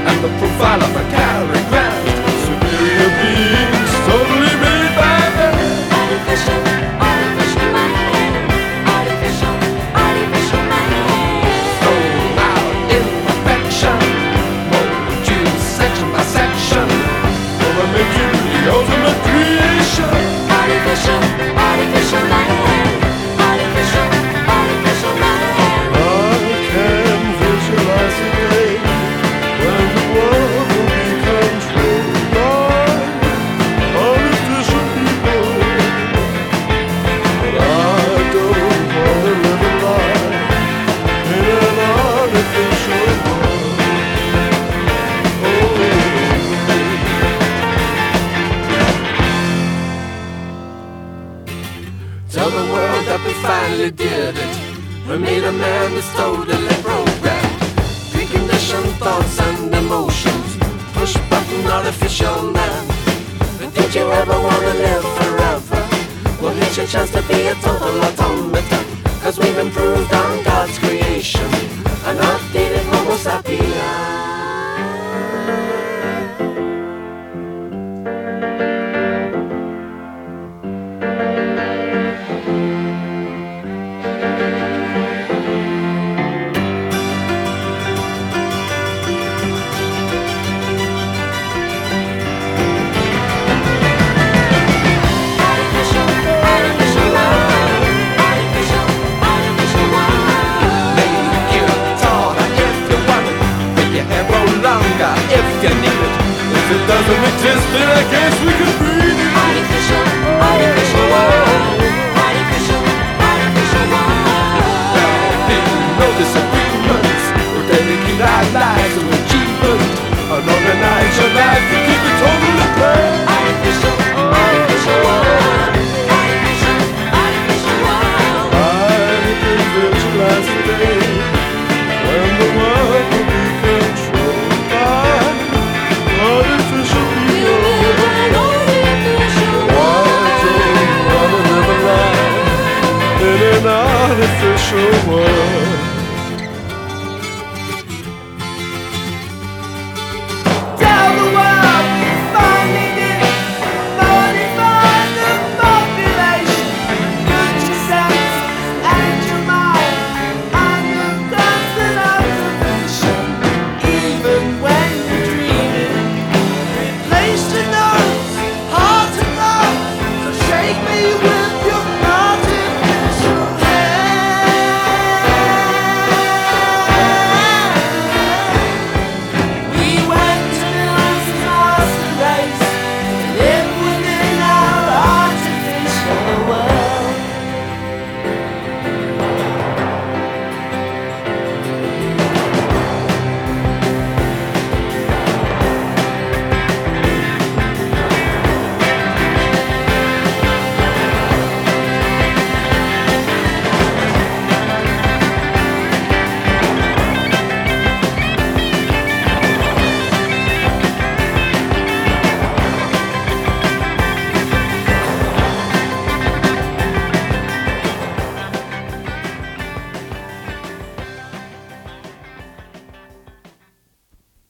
and the profile of a Cary Grant. Superior beings totally made by man. Artificial, artificial man. Artificial, artificial man. Thrown out imperfection, molded you section by section. Over make you the ultimate creation. Artificial, artificial man. Artificial, artificial man. I can visualize a day when the world will be controlled by artificial people. But I don't want to live a life in an artificial world. Tell the world that we finally did it. We made a man that's totally programmed. Preconditioned thoughts and emotions. Push button artificial man. But did you ever want to live forever? Well, here's your chance to be a total automaton. Cause we've improved on God's creation. An updated Homo sapiens. Artificial, artificial man. Artificial, artificial man. Make you taller if you want it. Make your hair grow longer if you need it. If it doesn't exist, then I guess we can